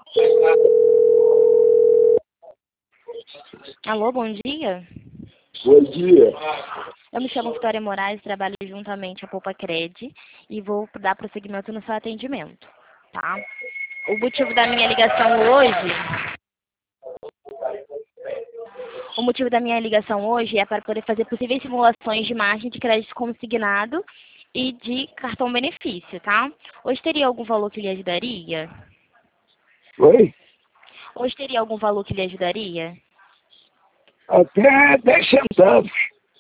Alô, bom dia. Bom dia. Eu me chamo Vitória Moraes, trabalho juntamente à Poupa Cred e vou dar prosseguimento no seu atendimento, tá? O motivo da minha ligação hoje é para poder fazer possíveis simulações de margem de crédito consignado e de cartão benefício, tá? Hoje teria algum valor que lhe ajudaria? Oi? Hoje teria algum valor que lhe ajudaria? Até 10 centavos.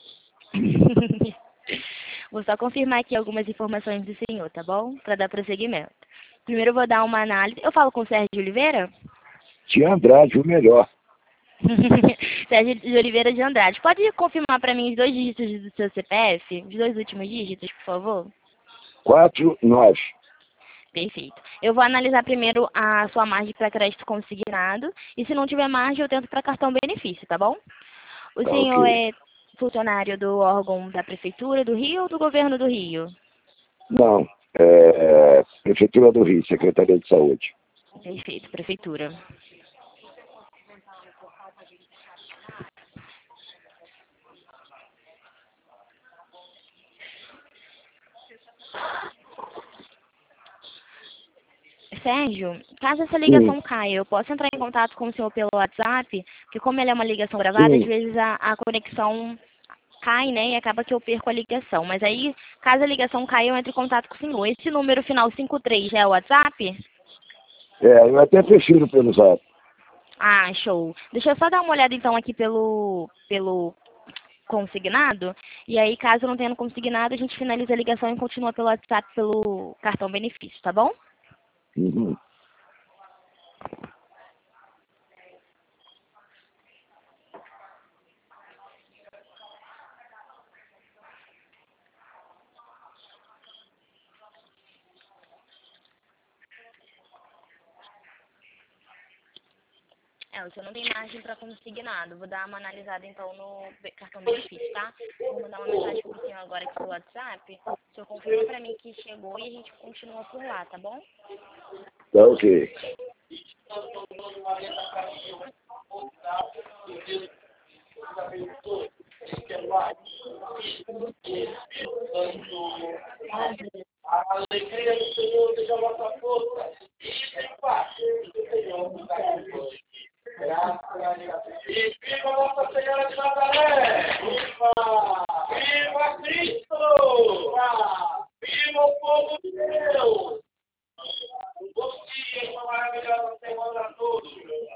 Vou só confirmar aqui algumas informações do senhor, tá bom? Para dar prosseguimento. Primeiro eu vou dar uma análise. Eu falo com o Sérgio de Oliveira? De Andrade, o melhor. Sérgio de Oliveira de Andrade. Pode confirmar para mim os 2 dígitos do seu CPF? Os 2 últimos dígitos, por favor? 49. Perfeito. Eu vou analisar primeiro a sua margem para crédito consignado e se não tiver margem eu tento para cartão benefício, tá bom? O Tá senhor ok. é funcionário do órgão da Prefeitura do Rio ou do Governo do Rio? Não. Prefeitura do Rio, Secretaria de Saúde. Perfeito, Prefeitura. Sérgio, caso essa Sim, ligação caia, eu posso entrar em contato com o senhor pelo WhatsApp? Porque como ele é uma ligação gravada, às sim. vezes a conexão cai, né? E acaba que eu perco a ligação. Mas aí, caso a ligação caia, eu entro em contato com o senhor. Esse número final 53 é o WhatsApp? Eu até prefiro pelo zap. Ah, show. Deixa eu só dar uma olhada então aqui pelo consignado. E aí, caso não tenha consignado, a gente finaliza a ligação e continua pelo WhatsApp pelo cartão benefício, tá bom? Uhum. O senhor não tem margem para consignado. Vou dar uma analisada então no cartão benefício, tá? Vou mandar uma mensagem pro senhor agora aqui pelo WhatsApp. O senhor confirma para mim que chegou e a gente continua por lá, tá bom? Tá ok. A alegria do Senhor seja a vossa força. Graças a Deus. E viva Nossa Senhora de Nazaré! Viva! Viva Cristo! Viva! Viva o povo de Deus! Um bom dia e uma maravilhosa semana a todos.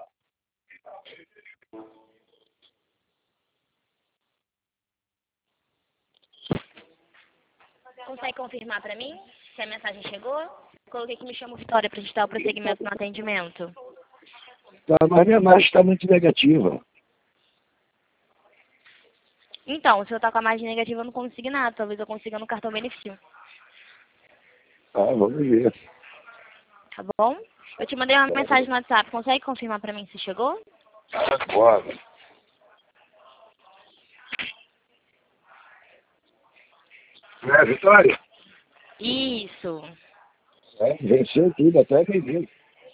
Consegue confirmar para mim se a mensagem chegou? Coloquei que me chamo Vitória para a gente dar o prosseguimento no atendimento. Tá, mas minha margem está muito negativa. Então, se eu tá com a margem negativa, eu não consigo nada. Talvez eu consiga no cartão benefício. Vamos ver. Tá bom? Eu te mandei uma mensagem no WhatsApp. Consegue confirmar para mim se chegou? Agora. Não é, Vitória? Isso. Venceu tudo, até bem-vindo.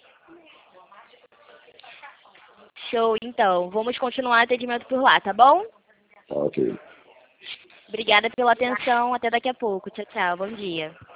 Show, então. Vamos continuar o atendimento por lá, tá bom? Tá ok. Obrigada pela atenção. Até daqui a pouco. Tchau, tchau. Bom dia.